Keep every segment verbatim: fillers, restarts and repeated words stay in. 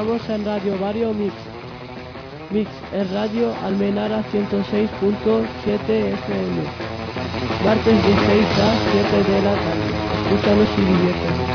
Estamos en Radio Barrio Mix. Mix en Radio Almenara ciento seis punto siete F M. Martes de seis a siete de la tarde. Escúchanos y diviértete.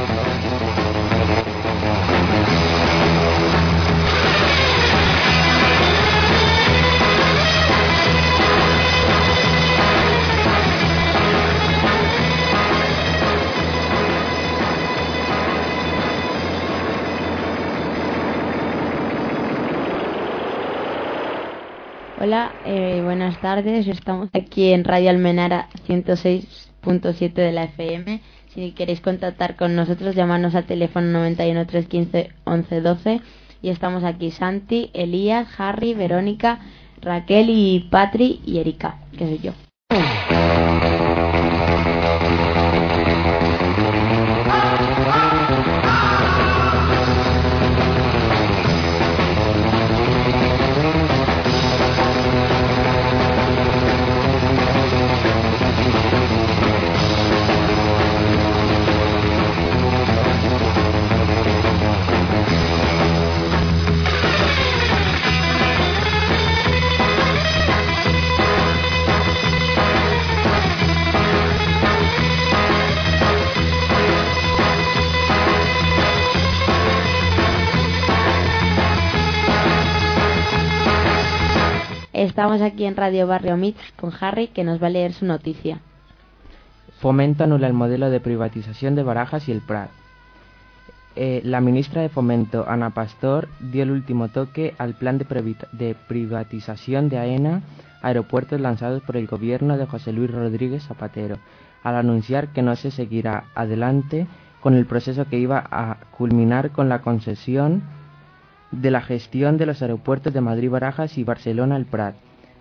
Hola, eh, buenas tardes. Estamos aquí en Radio Almenara ciento seis punto siete de la F M. Si queréis contactar con nosotros, llamadnos al teléfono noventa y uno, trescientos quince, once doce. Y estamos aquí Santi, Elías, Harry, Verónica, Raquel y Patri y Erika, que soy yo. Estamos aquí en Radio Barrio Mix con Harry, que nos va a leer su noticia. Fomento anula el modelo de privatización de Barajas y el Prat. Eh, la ministra de Fomento, Ana Pastor, dio el último toque al plan de, privita- de privatización de AENA, aeropuertos lanzados por el gobierno de José Luis Rodríguez Zapatero, al anunciar que no se seguirá adelante con el proceso que iba a culminar con la concesión de la gestión de los aeropuertos de Madrid, Barajas y Barcelona, el Prat.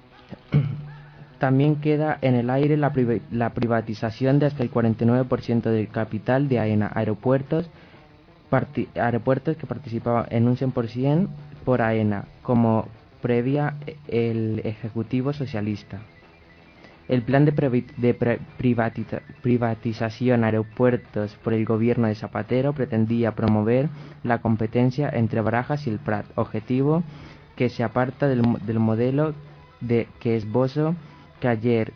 También queda en el aire la, priv- la privatización de hasta el cuarenta y nueve por ciento del capital de AENA, aeropuertos, parti- aeropuertos que participaba en un cien por ciento por AENA, como previa el Ejecutivo Socialista. El plan de, previ- de pre- privatiza- privatización aeropuertos por el gobierno de Zapatero pretendía promover la competencia entre Barajas y el Prat, objetivo que se aparta del, del modelo de que esbozó que ayer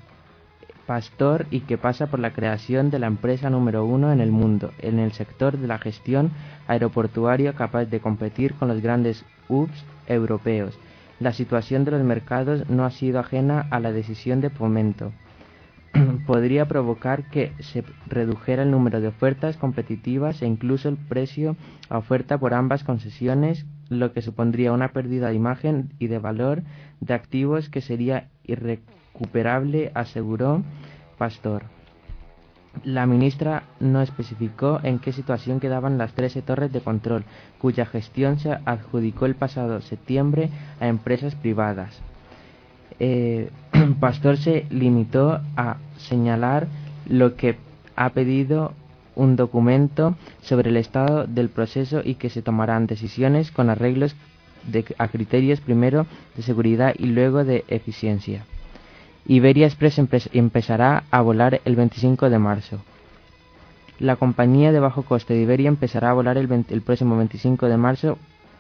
Pastor y que pasa por la creación de la empresa número uno en el mundo en el sector de la gestión aeroportuaria, capaz de competir con los grandes hubs europeos. La situación de los mercados no ha sido ajena a la decisión de Fomento. Podría provocar que se redujera el número de ofertas competitivas e incluso el precio a oferta por ambas concesiones, lo que supondría una pérdida de imagen y de valor de activos que sería irrecuperable, aseguró Pastor. La ministra no especificó en qué situación quedaban las trece torres de control, cuya gestión se adjudicó el pasado septiembre a empresas privadas. Eh, Pastor se limitó a señalar lo que ha pedido un documento sobre el estado del proceso y que se tomarán decisiones con arreglos de, a criterios primero de seguridad y luego de eficiencia. Iberia Express empe- empezará a volar el veinticinco de marzo. La compañía de bajo coste de Iberia empezará a volar el, veinte, el próximo veinticinco de marzo,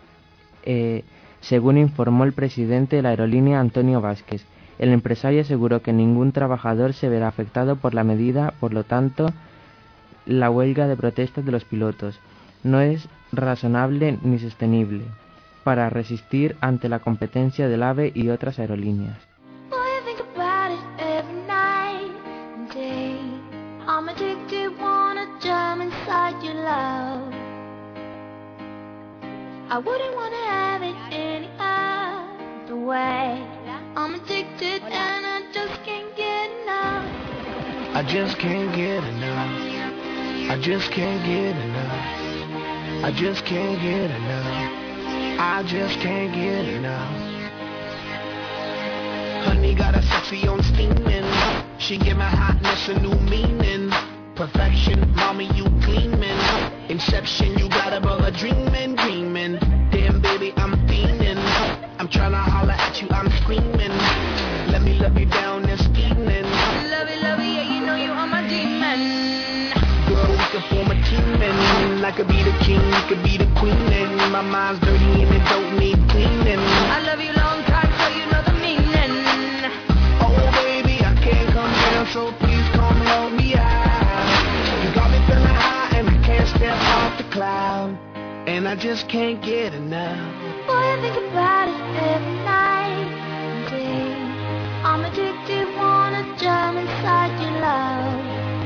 eh, según informó el presidente de la aerolínea, Antonio Vázquez. El empresario aseguró que ningún trabajador se verá afectado por la medida, por lo tanto, la huelga de protestas de los pilotos no es razonable ni sostenible para resistir ante la competencia del AVE y otras aerolíneas. I wouldn't wanna have it any other way. I'm addicted and I just can't get enough. I just can't get enough. I just can't get enough. I just can't get enough. I just can't get enough. Honey got a sexy on steaming. She give my hotness a new meaning. Perfection, mommy, you gleaming. Inception, you got a brother dreaming, dreaming. Damn, baby, I'm fiending. I'm tryna holler at you, I'm screaming. Let me love you down this evening. Love it, love it, yeah, you know you are my demon. Girl, we could form a team, and I could be the king, you could be the queen, and my mind's dirty and I just can't get enough. Boy, I think about it every night and day. I'm addicted, wanna jump inside your love.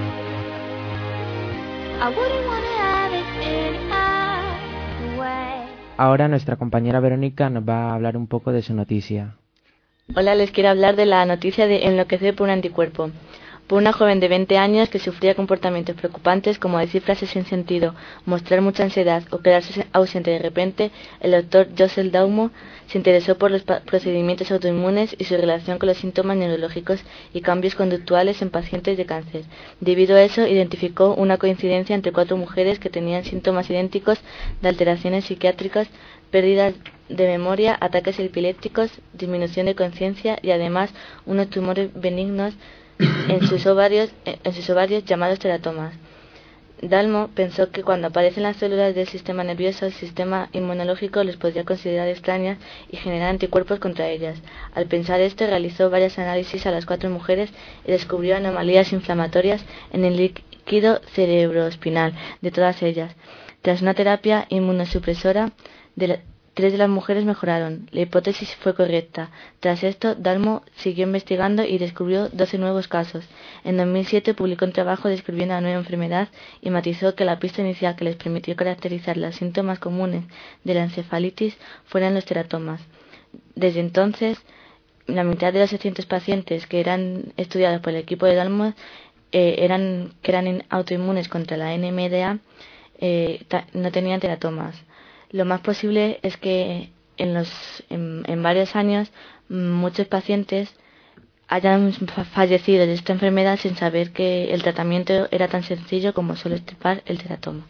I wouldn't wanna have it any other way. Ahora nuestra compañera Verónica nos va a hablar un poco de su noticia. Hola, les quiero hablar de la noticia de enloquecer por un anticuerpo. Por una joven de veinte años que sufría comportamientos preocupantes como decir frases sin sentido, mostrar mucha ansiedad o quedarse ausente de repente, el doctor Joseph Daumo se interesó por los procedimientos autoinmunes y su relación con los síntomas neurológicos y cambios conductuales en pacientes de cáncer. Debido a eso, identificó una coincidencia entre cuatro mujeres que tenían síntomas idénticos de alteraciones psiquiátricas, pérdidas de memoria, ataques epilépticos, disminución de conciencia y además unos tumores benignos en sus ovarios, en sus ovarios llamados teratomas. Dalmo pensó que cuando aparecen las células del sistema nervioso, el sistema inmunológico les podría considerar extrañas y generar anticuerpos contra ellas. Al pensar esto, realizó varios análisis a las cuatro mujeres y descubrió anomalías inflamatorias en el líquido cerebroespinal de todas ellas. Tras una terapia inmunosupresora, de la, tres de las mujeres mejoraron. La hipótesis fue correcta. Tras esto, Dalmo siguió investigando y descubrió doce nuevos casos. En dos mil siete publicó un trabajo describiendo la nueva enfermedad y matizó que la pista inicial que les permitió caracterizar los síntomas comunes de la encefalitis fueran los teratomas. Desde entonces, la mitad de los seiscientos pacientes que eran estudiados por el equipo de Dalmo eh, eran, que eran autoinmunes contra la N M D A eh, ta, no tenían teratomas. Lo más posible es que en, los, en, en varios años muchos pacientes hayan fallecido de esta enfermedad sin saber que el tratamiento era tan sencillo como solo extirpar el teratoma.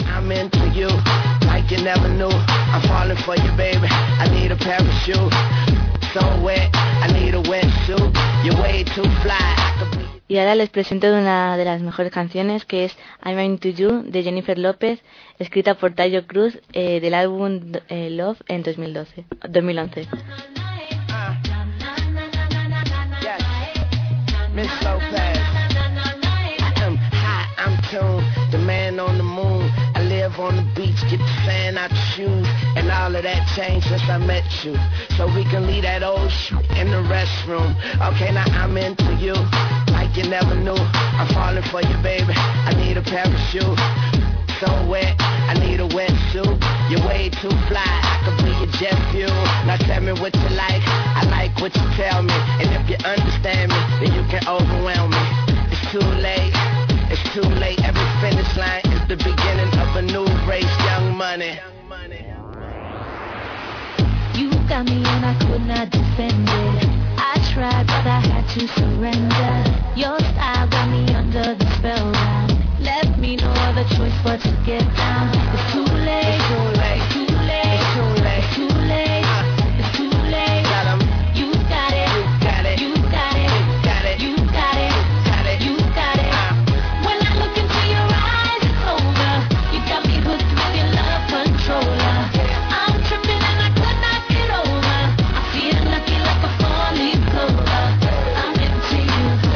Y ahora les presento una de las mejores canciones, que es I'm Into You de Jennifer López, escrita por Taio Cruz, eh, del álbum eh, Love en dos mil doce, dos mil once. Miss Lopez, I'm high, I'm tuned, the man on the moon. I live on the beach, get the sand out your shoes, and all of that changed since I met you. So we can leave that old shit in the restroom. Okay, now I'm into you, like you never knew. I'm falling for you, baby. I need a parachute. So wet, I need a wetsuit. You're way too fly, I could be your jet fuel. Now tell me what you like, I like what you tell me. And if you understand me, then you can overwhelm me. It's too late, it's too late. Every finish line is the beginning of a new race. Young Money. You got me and I could not defend it. I tried but I had to surrender. Your style got me under the spell now. Left me no other choice but to get down. It's too late, it's too late, it's too late, it's too late, it's too late, uh, it's too late. Got 'em. You got it, you got it, you got it, you got it, you got it, got it, you got it. Uh. When I look into your eyes, it's over. You got me hooked with your love controller. I'm tripping and I could not get over. I feel lucky like a four-leaf clover. I'm into you.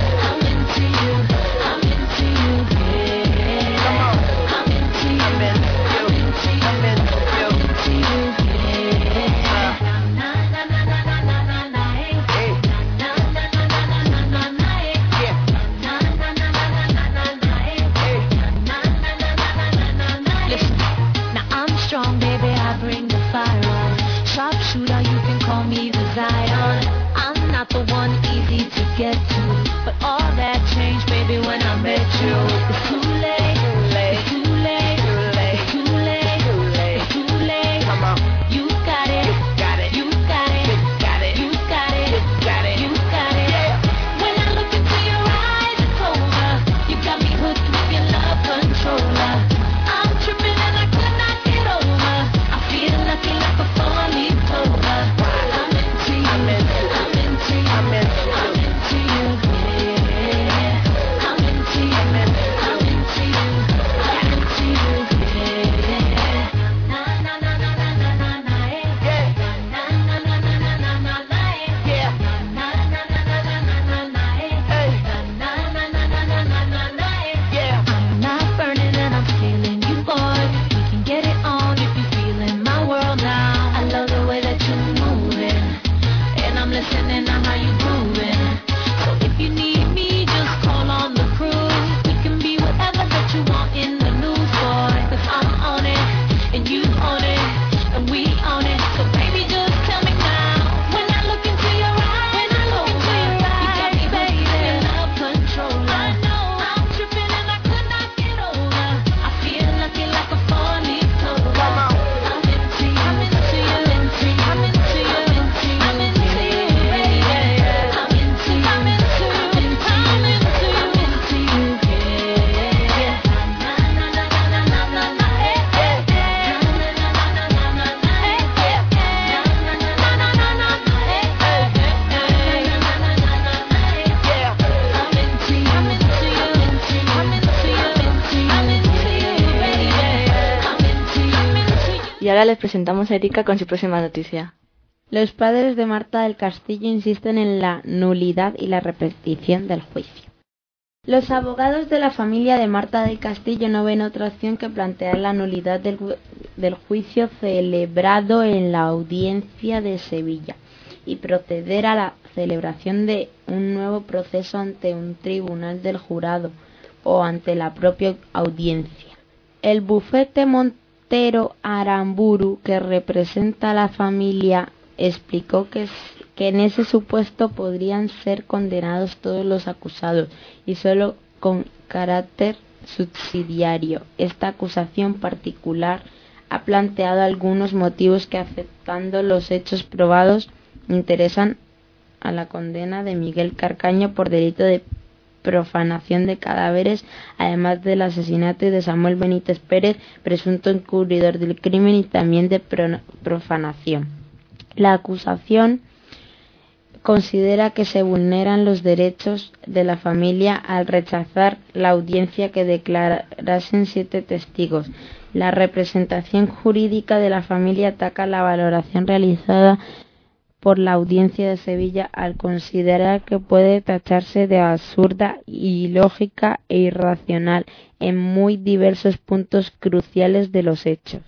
ahora les presentamos a Erika con su próxima noticia. Los padres de Marta del Castillo insisten en la nulidad y la repetición del juicio. Los abogados de la familia de Marta del Castillo no ven otra opción que plantear la nulidad del, del juicio celebrado en la Audiencia de Sevilla y proceder a la celebración de un nuevo proceso ante un tribunal del jurado o ante la propia audiencia. El bufete Montero Aramburu, que representa a la familia, explicó que, que en ese supuesto podrían ser condenados todos los acusados y solo con carácter subsidiario. Esta acusación particular ha planteado algunos motivos que, aceptando los hechos probados, interesan a la condena de Miguel Carcaño por delito de profanación de cadáveres, además del asesinato de Samuel Benítez Pérez, presunto encubridor del crimen, y también de profanación. La acusación considera que se vulneran los derechos de la familia al rechazar la audiencia que declarasen siete testigos. La representación jurídica de la familia ataca la valoración realizada por la Audiencia de Sevilla al considerar que puede tacharse de absurda, ilógica e irracional en muy diversos puntos cruciales de los hechos.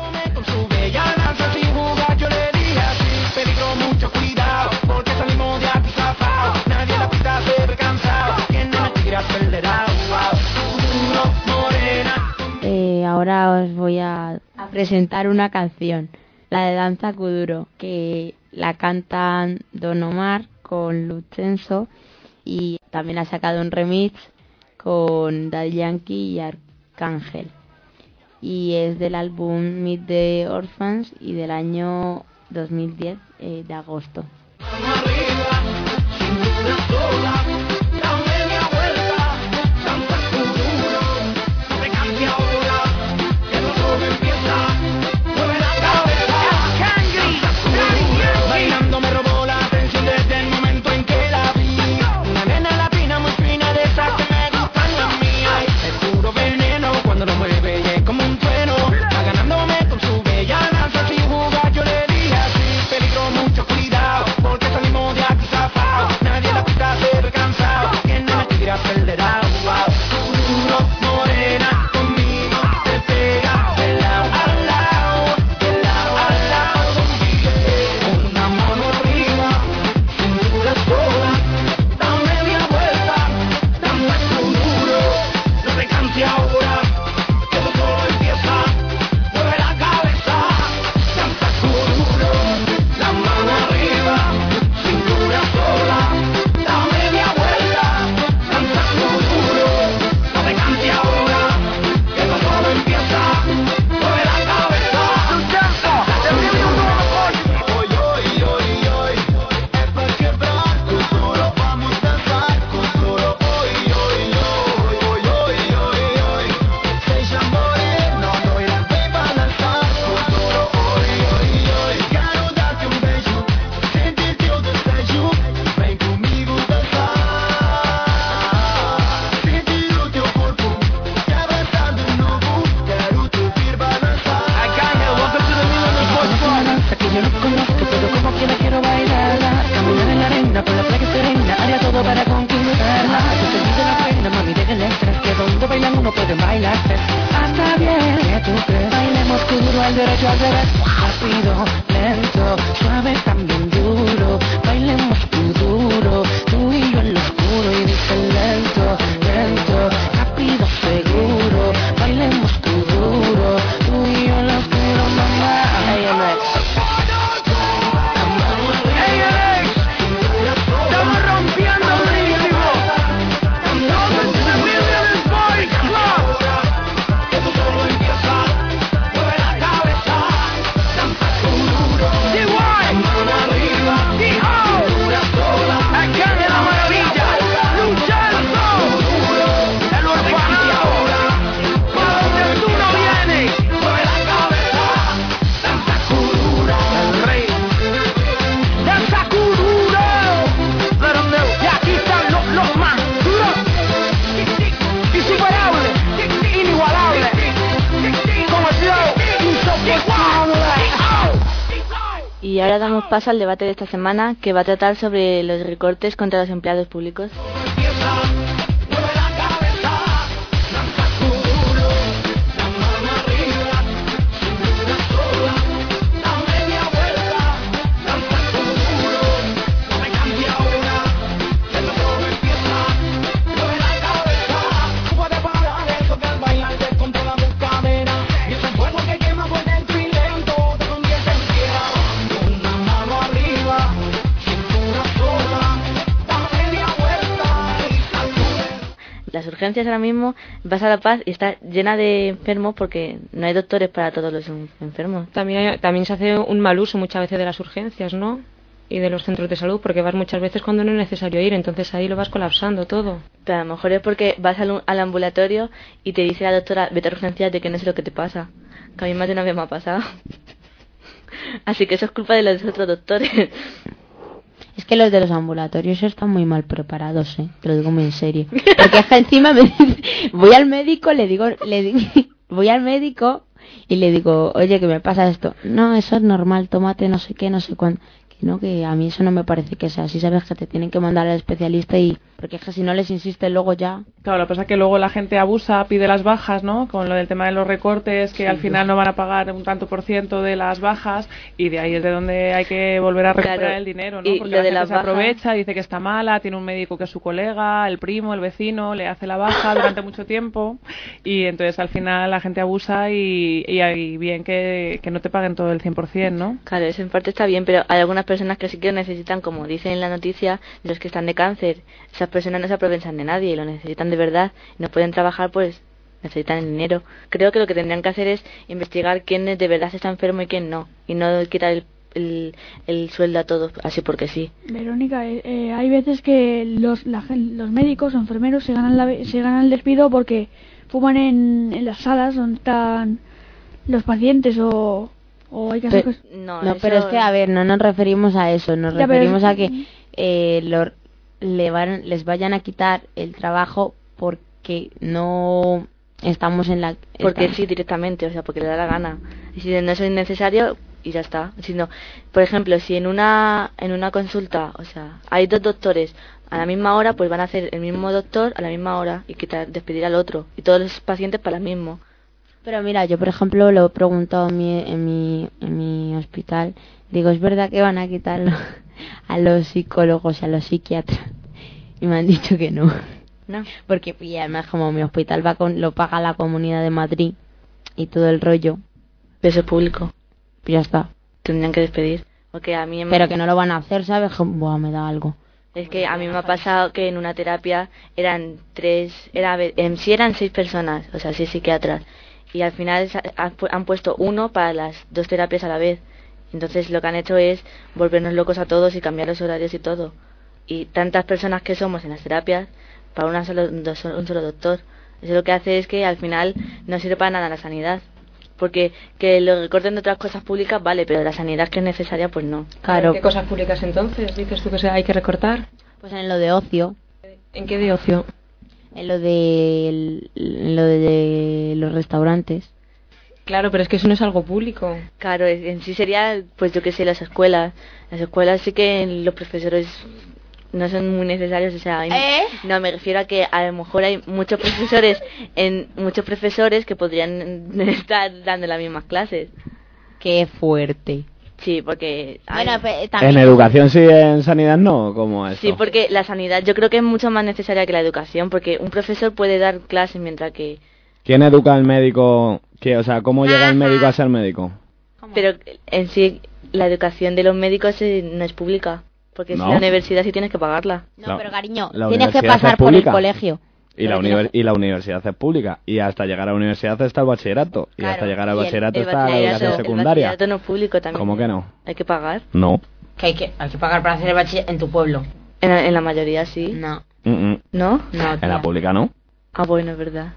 Eh, ahora os voy a, a presentar una canción, la de Danza Kuduro, que la cantan Don Omar con Lucenso y también ha sacado un remix con Daddy Yankee y Arcángel, y es del álbum Meet the Orphans y del año dos mil diez, eh, de agosto. One. damos paso al debate de esta semana, que va a tratar sobre los recortes contra los empleados públicos. Las urgencias ahora mismo, vas a La Paz y está llena de enfermos porque no hay doctores para todos los enfermos. También, hay, también se hace un mal uso muchas veces de las urgencias, ¿no? Y de los centros de salud, porque vas muchas veces cuando no es necesario ir, entonces ahí lo vas colapsando todo. Pero a lo mejor es porque vas al, al ambulatorio y te dice la doctora, vete a urgencias, de que no sé lo que te pasa. Que a mí más de una vez me ha pasado. Así que eso es culpa de los otros doctores. Es que los de los ambulatorios están muy mal preparados, ¿eh? Te lo digo muy en serio. Porque es que encima me dice, voy al médico, le digo, le digo, voy al médico y le digo, oye, que me pasa esto. No, eso es normal, tómate no sé qué, no sé cuándo. Que no, que a mí eso no me parece que sea así, sabes que te tienen que mandar al especialista y... Porque es que si no les insiste luego ya... Claro, lo que pasa es que luego la gente abusa, pide las bajas, ¿no? Con lo del tema de los recortes, que sí, al final no van a pagar un tanto por ciento de las bajas y de ahí es de donde hay que volver a recuperar claro, el dinero, ¿no? Porque la gente se bajas... aprovecha, dice que está mala, tiene un médico que es su colega, el primo, el vecino, le hace la baja durante mucho tiempo y entonces al final la gente abusa y, y hay bien que, que no te paguen todo el cien por ciento, ¿no? Claro, eso en parte está bien, pero hay algunas personas que sí que lo necesitan, como dicen en la noticia, los que están de cáncer. Esas personas no se aprovechan de nadie y lo necesitan de verdad, no pueden trabajar, pues necesitan el dinero. Creo que lo que tendrían que hacer es investigar quién de verdad está enfermo y quién no, y no quitar el, el, el sueldo a todos así porque sí. Verónica, eh, eh, hay veces que los, la, los médicos o enfermeros se ganan, la, se ganan el despido porque fuman en, en las salas donde están los pacientes o... O hay que hacer pero, no, no pero es que, a ver, no nos referimos a eso, nos ya, referimos pero... a que eh, lo, le van, les vayan a quitar el trabajo porque no estamos en la... Porque estamos. sí, directamente, o sea, porque le da la gana. Y si no es innecesario, y ya está. Si no, por ejemplo, si en una en una consulta, o sea, hay dos doctores a la misma hora, pues van a hacer el mismo doctor a la misma hora y quitar, despedir al otro. Y todos los pacientes para el mismo. Pero mira, yo por ejemplo lo he preguntado en mi, en mi, en mi hospital. Digo, ¿es verdad que van a quitarlo a los psicólogos y a los psiquiatras? Y me han dicho que no. No. Porque y además como mi hospital va con, lo paga la Comunidad de Madrid y todo el rollo. Peso público. Pues ya está. Tendrían que despedir. Porque a mí Pero me... que no lo van a hacer, ¿sabes? Buah, me da algo. Es que a mí me ha pasado que en una terapia eran tres... Era, en sí eran seis personas, o sea, seis psiquiatras. Y al final han puesto uno para las dos terapias a la vez. Entonces lo que han hecho es volvernos locos a todos y cambiar los horarios y todo. Y tantas personas que somos en las terapias para una solo, dos, un solo doctor. Eso lo que hace es que al final no sirve para nada la sanidad. Porque que lo recorten de otras cosas públicas, vale, pero la sanidad que es necesaria, pues no. Claro. ¿Qué cosas públicas entonces dices tú que hay que recortar? Pues en lo de ocio. ¿En qué de ocio? En lo de, en lo de los restaurantes. Claro, pero es que eso no es algo público. Claro, en sí sería, pues yo qué sé, las escuelas. Las escuelas sí que los profesores no son muy necesarios, o sea, hay, ¿Eh? no, me refiero a que a lo mejor hay muchos profesores, en muchos profesores que podrían estar dando las mismas clases. Qué fuerte. Sí, porque... Bueno, hay... ¿En educación sí, en sanidad no? ¿Cómo es? Sí, porque la sanidad yo creo que es mucho más necesaria que la educación, porque un profesor puede dar clases mientras que... ¿Quién educa al médico? ¿Qué, o sea, ¿cómo llega el médico a ser médico? ¿Cómo? Pero en sí, la educación de los médicos no es pública, porque ¿no? Si la universidad sí tienes que pagarla. No, la, pero cariño, tienes que pasar por el colegio. Y la, univers- y la universidad es pública. Y hasta llegar a la universidad está el bachillerato. Claro, y hasta llegar al bachillerato el, el está bachillerato, la educación secundaria. El bachillerato no es público también. ¿Cómo que no? Hay que pagar. No. Que hay que, hay que pagar para hacer el bachillerato en tu pueblo. En la, en la mayoría sí. No. Mm-mm. ¿No? No. En la pública no. Ah, bueno, es verdad.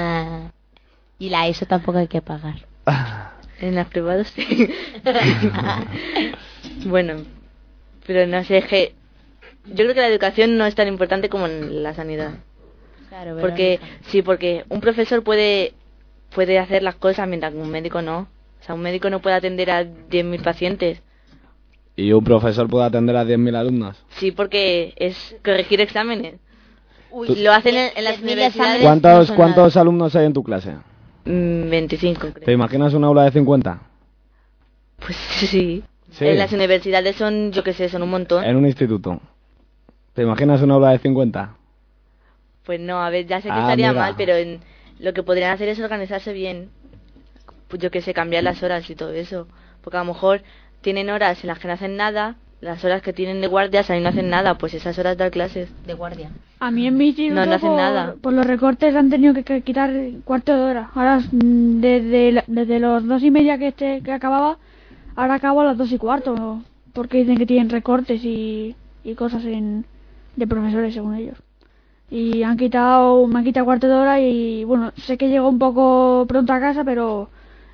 Y la ESO tampoco hay que pagar. En las privadas sí. Bueno, pero no sé, es que yo creo que la educación no es tan importante como en la sanidad. Claro, porque sí, porque un profesor puede puede hacer las cosas mientras que un médico no. O sea, un médico no puede atender a diez mil pacientes. ¿Y un profesor puede atender a diez mil alumnos? Sí, porque es corregir exámenes. Uy, lo hacen en, en las universidades. ¿Cuántos, no ¿cuántos alumnos hay en tu clase? Mm, veinticinco, creo. ¿Te imaginas un aula de cincuenta? Pues sí. Sí. En las universidades son, yo qué sé, son un montón. En un instituto. ¿Te imaginas una aula de cincuenta? Pues no, a ver, ya sé que ah, estaría mira. mal, pero en, lo que podrían hacer es organizarse bien. Pues yo qué sé, cambiar las horas y todo eso. Porque a lo mejor tienen horas en las que no hacen nada, las horas que tienen de guardias ahí no hacen nada, pues esas horas dar clases de guardia. A mí en mi instituto no, no hacen por, nada. por los recortes han tenido que, que quitar cuarto de hora. Ahora desde, desde los dos y media que, este, que acababa, ahora acabo a las dos y cuarto. Porque dicen que tienen recortes y, y cosas en, de profesores según ellos. Y han quitado, me han quitado cuarto de hora y bueno, sé que llego un poco pronto a casa, pero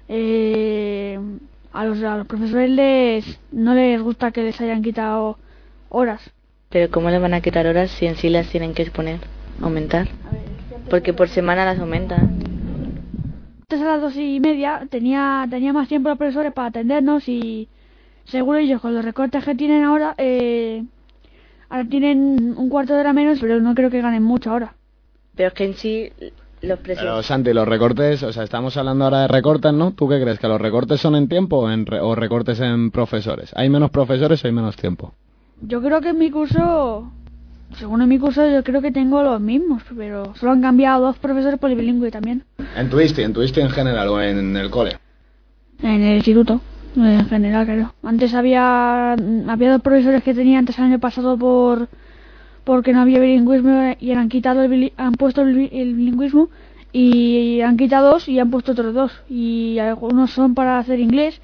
eh, a, los, a los profesores les, no les gusta que les hayan quitado horas. Pero ¿cómo les van a quitar horas si en sí las tienen que exponer, aumentar? Porque por semana las aumentan. Antes a las dos y media tenía, tenía más tiempo los profesores para atendernos y seguro ellos con los recortes que tienen ahora... Eh, Ahora tienen un cuarto de hora menos, pero no creo que ganen mucho ahora. Pero es que en sí los precios... Pero Santi, los recortes, o sea, estamos hablando ahora de recortes, ¿no? ¿Tú qué crees? ¿Que los recortes son en tiempo o, en re o recortes en profesores? ¿Hay menos profesores o hay menos tiempo? Yo creo que en mi curso, según en mi curso, yo creo que tengo los mismos, pero solo han cambiado dos profesores por el bilingüe también. ¿En tu ISTI? ¿En tu ISTI en general o en el cole? En el instituto. En general, claro. Antes había había dos profesores que tenía antes el año pasado por porque no había bilingüismo y han quitado el, han puesto el, el bilingüismo y han quitado dos y han puesto otros dos y algunos son para hacer inglés,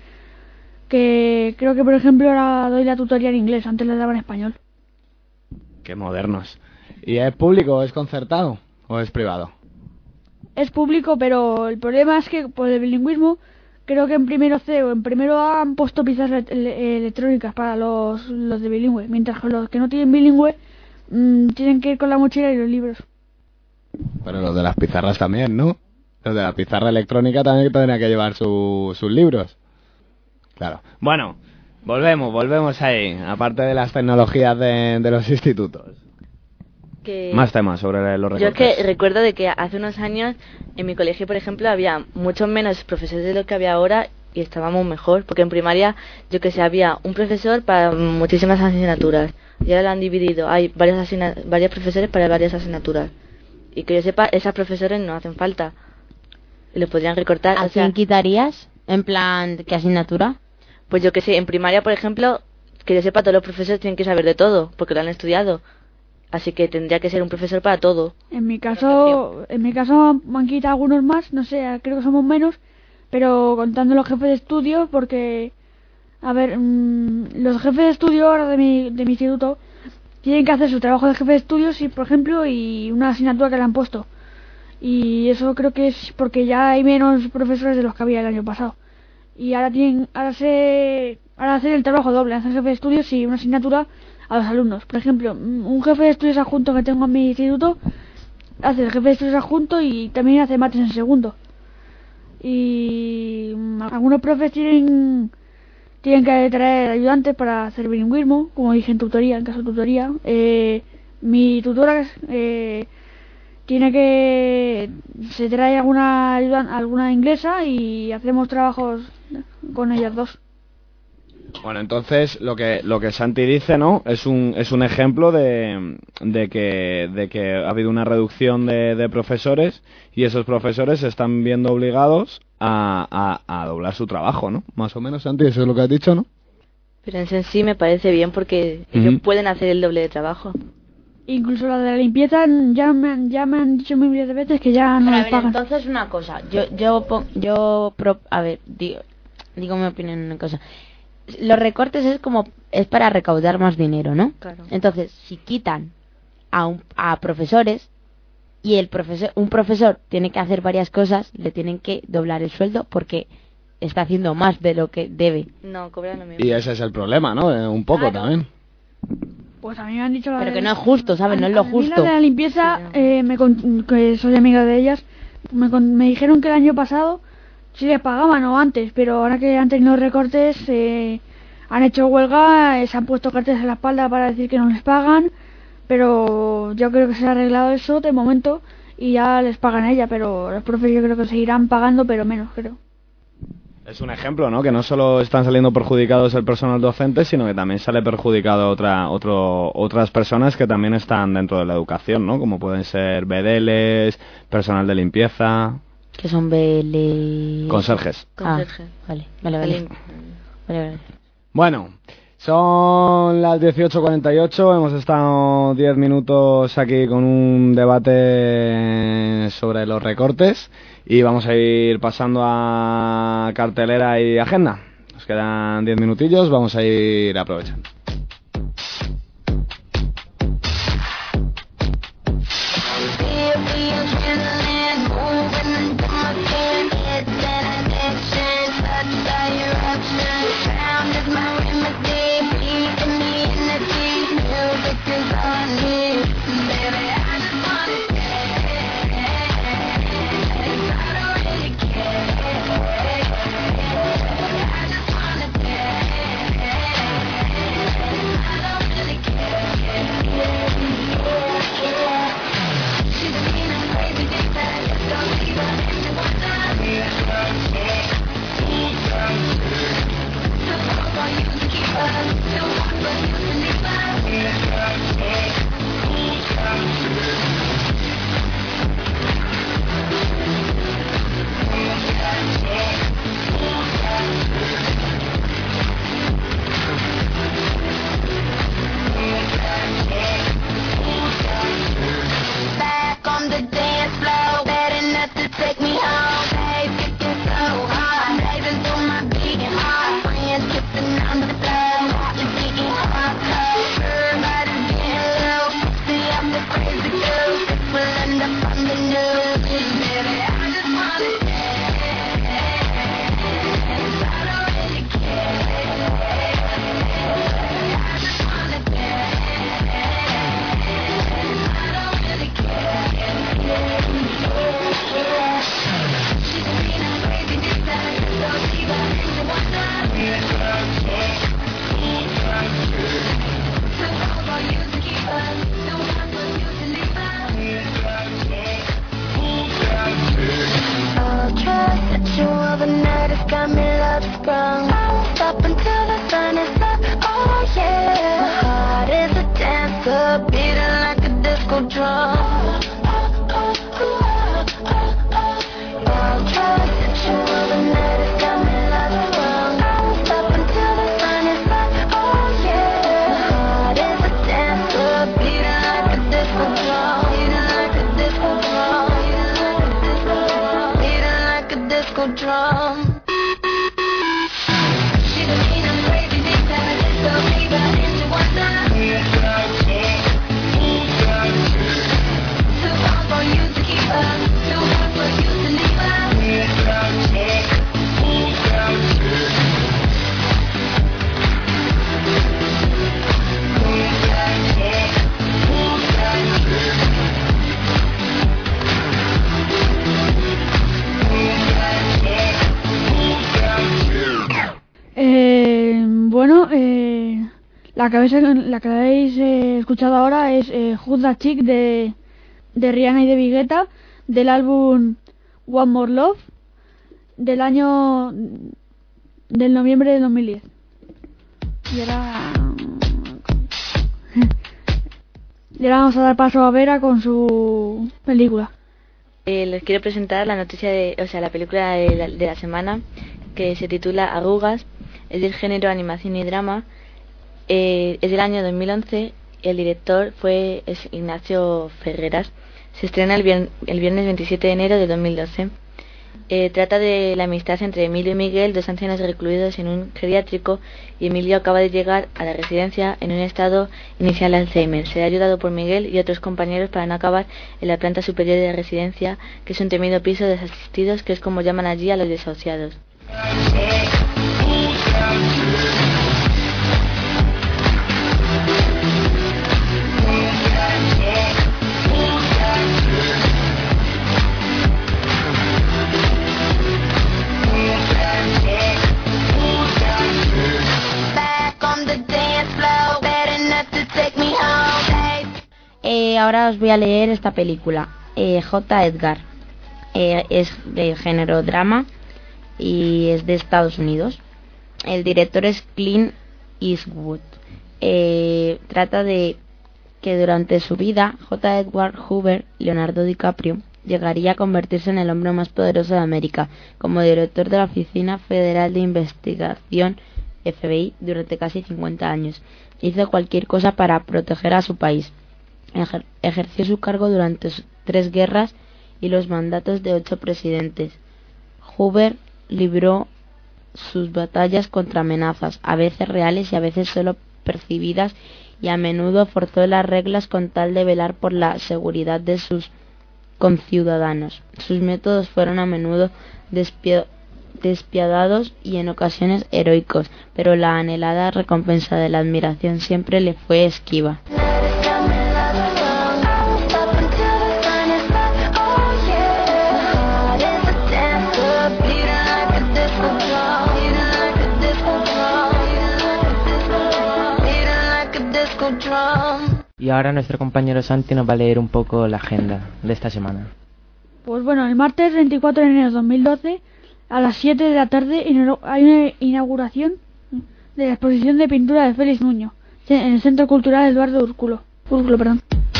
que creo que por ejemplo ahora doy la tutoría en inglés, antes la daba en español. Qué modernos. ¿Y es público o es concertado o es privado? Es público, pero el problema es que por el bilingüismo creo que en primero C o en primero A han puesto pizarras electrónicas para los, los de bilingüe, mientras que los que no tienen bilingüe mmm, tienen que ir con la mochila y los libros. Pero los de las pizarras también, ¿no? Los de la pizarra electrónica también tendrían que llevar su, sus libros. Claro. Bueno, volvemos, volvemos ahí, aparte de las tecnologías de, de los institutos. Que más temas sobre los recortes. Yo es que recuerdo de que hace unos años en mi colegio, por ejemplo, había muchos menos profesores de lo que había ahora y estábamos mejor, porque en primaria, yo que sé, había un profesor para muchísimas asignaturas y ahora lo han dividido, hay varios, varios profesores para varias asignaturas y que yo sepa, esas profesores no hacen falta y los podrían recortar. ¿A o sea, quién quitarías? En plan, ¿qué asignatura? Pues yo que sé, en primaria, por ejemplo, que yo sepa, todos los profesores tienen que saber de todo, porque lo han estudiado. Así que tendría que ser un profesor para todo. En mi caso, en mi caso me han quitado algunos más, no sé, creo que somos menos, pero contando los jefes de estudio, porque, a ver, mmm, los jefes de estudio ahora de mi, de mi instituto tienen que hacer su trabajo de jefe de estudios, y, por ejemplo, y una asignatura que le han puesto. Y eso creo que es porque ya hay menos profesores de los que había el año pasado. Y ahora tienen, ahora se, ahora hacen el trabajo doble, hacen jefe de estudios y una asignatura a los alumnos. Por ejemplo, un jefe de estudios adjunto que tengo en mi instituto hace el jefe de estudios adjunto y también hace mates en segundo. Y algunos profes tienen tienen que traer ayudantes para hacer bilingüismo, como dije en tutoría, en caso de tutoría. Eh, mi tutora eh, tiene que se trae alguna ayuda, alguna inglesa y hacemos trabajos con ellas dos. Bueno, entonces lo que lo que Santi dice, ¿no? Es un es un ejemplo de, de que de que ha habido una reducción de, de profesores y esos profesores se están viendo obligados a, a, a doblar su trabajo, ¿no? Más o menos, Santi, eso es lo que has dicho, ¿no? Pero en sí me parece bien porque uh-huh. ellos pueden hacer el doble de trabajo. Incluso la de la limpieza ya me, ya me han dicho miles de veces que ya no les pagan. Entonces una cosa, yo yo yo pro, a ver, digo, digo mi opinión en una cosa. Los recortes es como es para recaudar más dinero, ¿no? Claro. Entonces, si quitan a un, a profesores y el profesor un profesor tiene que hacer varias cosas, le tienen que doblar el sueldo porque está haciendo más de lo que debe. No, cobran lo mismo. Y ese es el problema, ¿no? Eh, un poco claro. también. Pues a mí me han dicho la Pero de, que no es justo, ¿sabes? No es lo justo. A mí la de la limpieza, sí, no. eh, me con, que soy amiga de ellas, me, con, me dijeron que el año pasado sí les pagaban o antes, pero ahora que han tenido recortes eh, han hecho huelga, eh, se han puesto carteles en la espalda para decir que no les pagan, pero yo creo que se ha arreglado eso de momento y ya les pagan a ella, pero los profes yo creo que seguirán pagando, pero menos, creo. Es un ejemplo, ¿no? Que no solo están saliendo perjudicados el personal docente, sino que también sale perjudicado otra, otro, otras personas que también están dentro de la educación, ¿no? Como pueden ser bedeles, personal de limpieza. ¿Qué son bedeles? Conserjes. Conserjes. Ah, vale, vale, vale. vale, vale. Bueno, son las dieciocho cuarenta y ocho, hemos estado diez minutos aquí con un debate sobre los recortes y vamos a ir pasando a cartelera y agenda. Nos quedan diez minutillos, vamos a ir aprovechando. La que habéis, la que habéis eh, escuchado ahora es eh, Who's That Chick de, de Rihanna y de Guetta, del álbum One More Love, del año del noviembre de dos mil diez. Y ahora y ahora vamos a dar paso a Vera con su película. Eh, les quiero presentar la noticia de, o sea, la película de la, de la semana, que se titula Arrugas, es del género animación y drama. Eh, es del año dos mil once, el director fue es Ignacio Ferreras. Se estrena el, vier, el viernes veintisiete de enero de dos mil doce. Eh, trata de la amistad entre Emilio y Miguel, dos ancianos recluidos en un geriátrico, y Emilio acaba de llegar a la residencia en un estado inicial de Alzheimer. Será ayudado por Miguel y otros compañeros para no acabar en la planta superior de la residencia, que es un temido piso de desasistidos, que es como llaman allí a los desahuciados. ahora os voy a leer esta película. Eh, J. Edgar. Eh, es de género drama y es de Estados Unidos. El director es Clint Eastwood. Eh, trata de que durante su vida J. Edward Hoover, Leonardo DiCaprio, llegaría a convertirse en el hombre más poderoso de América, como director de la Oficina Federal de Investigación F B I durante casi cincuenta años. Hizo cualquier cosa para proteger a su país. Ejer- ejerció su cargo durante tres guerras y los mandatos de ocho presidentes. Hoover libró sus batallas contra amenazas, a veces reales y a veces solo percibidas, y a menudo forzó las reglas con tal de velar por la seguridad de sus conciudadanos. Sus métodos fueron a menudo despia- despiadados y en ocasiones heroicos, pero la anhelada recompensa de la admiración siempre le fue esquiva. Y ahora nuestro compañero Santi nos va a leer un poco la agenda de esta semana. Pues bueno, el martes veinticuatro de enero de dos mil doce a las siete de la tarde hay una inauguración de la exposición de pintura de Félix Nuño en el Centro Cultural Eduardo Úrculo. Úrculo, perdón.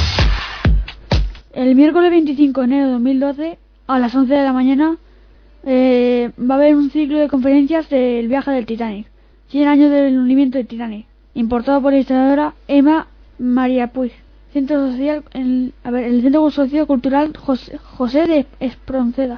El miércoles veinticinco de enero de dos mil doce a las once de la mañana eh, va a haber un ciclo de conferencias del viaje del Titanic, cien años del hundimiento del Titanic, importado por la historiadora Emma María Puig. Centro social, el, a ver, el Centro Sociocultural José, José de Espronceda.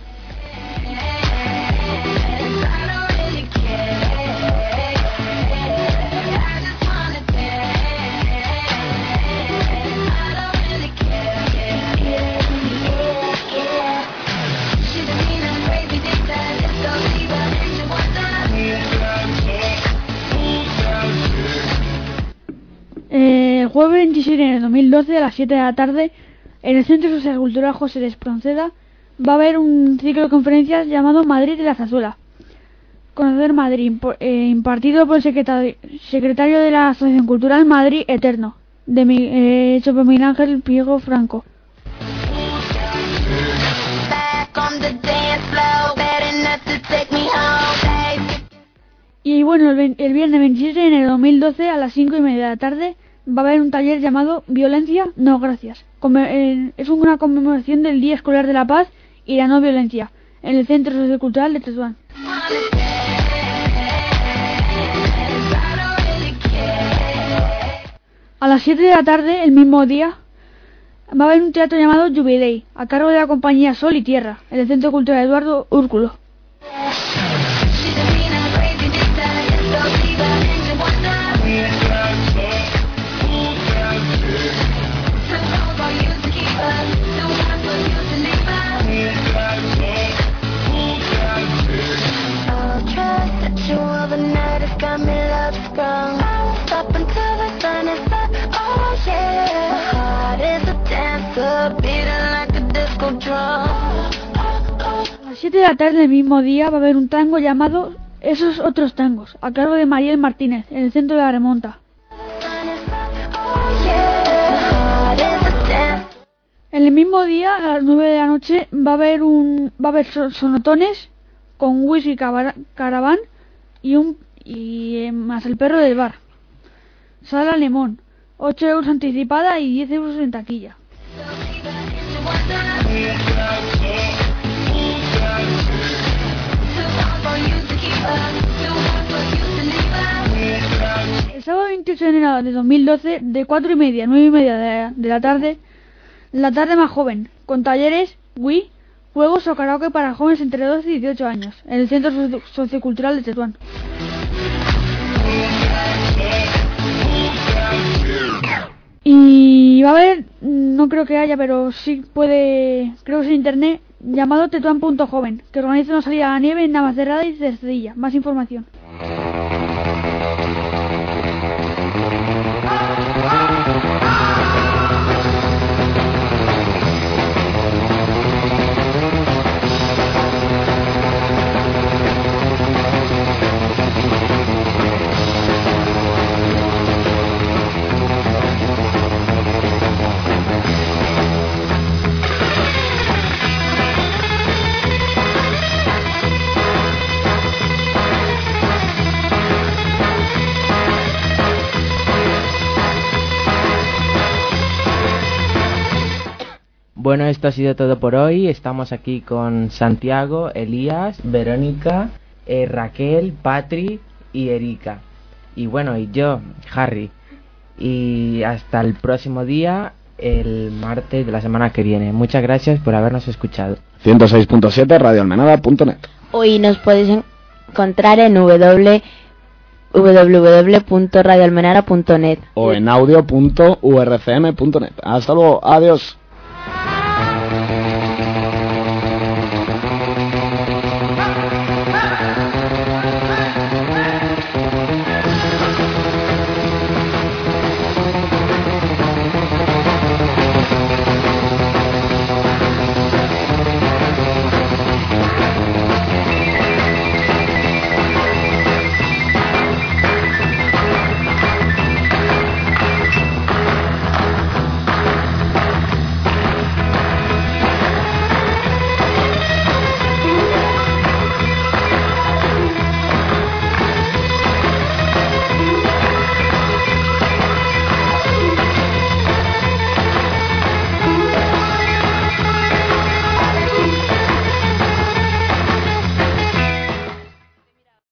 El jueves veintisiete de enero de dos mil doce a las siete de la tarde en el Centro Social Cultural José de Espronceda va a haber un ciclo de conferencias llamado Madrid de la Zarzuela. Conocer Madrid, eh, impartido por el secretario, secretario de la Asociación Cultural Madrid Eterno, de, eh, hecho por Miguel Ángel Piego Franco. Y bueno, el, el viernes veintisiete de enero de dos mil doce a las cinco y media de la tarde va a haber un taller llamado Violencia, no gracias. Come, eh, es una conmemoración del Día Escolar de la Paz y la No Violencia en el Centro Sociocultural de Tetuán. A las siete de la tarde, el mismo día, va a haber un teatro llamado Jubilei, a cargo de la compañía Sol y Tierra, en el Centro Cultural Eduardo Úrculo. A las siete de la tarde del mismo día va a haber un tango llamado Esos Otros Tangos, a cargo de Mariel Martínez, en el centro de la Remonta. En el mismo día, a las nueve de la noche, va a haber un va a haber sonotones con whisky caraván y un y eh, más el perro del bar. Sala Lemón, ocho euros anticipada y diez euros en taquilla. El sábado veintiocho de enero de dos mil doce, de cuatro y media a nueve y media de, de la tarde, la tarde más joven, con talleres, Wii, juegos o karaoke para jóvenes entre doce y dieciocho años, en el Centro Sociocultural de Tetuán. Y va a haber, no creo que haya, pero sí puede, creo que es en internet, llamado Tetuán punto joven, que organiza una salida a la nieve en Navacerrada y Cercedilla. Más información. Bueno, esto ha sido todo por hoy. Estamos aquí con Santiago, Elías, Verónica, eh, Raquel, Patri y Erika. Y bueno, y yo, Harry. Y hasta el próximo día, el martes de la semana que viene. Muchas gracias por habernos escuchado. ciento seis punto siete radio almenara punto net. Hoy nos podéis encontrar en w w w punto radio almenara punto net o en audio punto u r c m punto net. Hasta luego, adiós.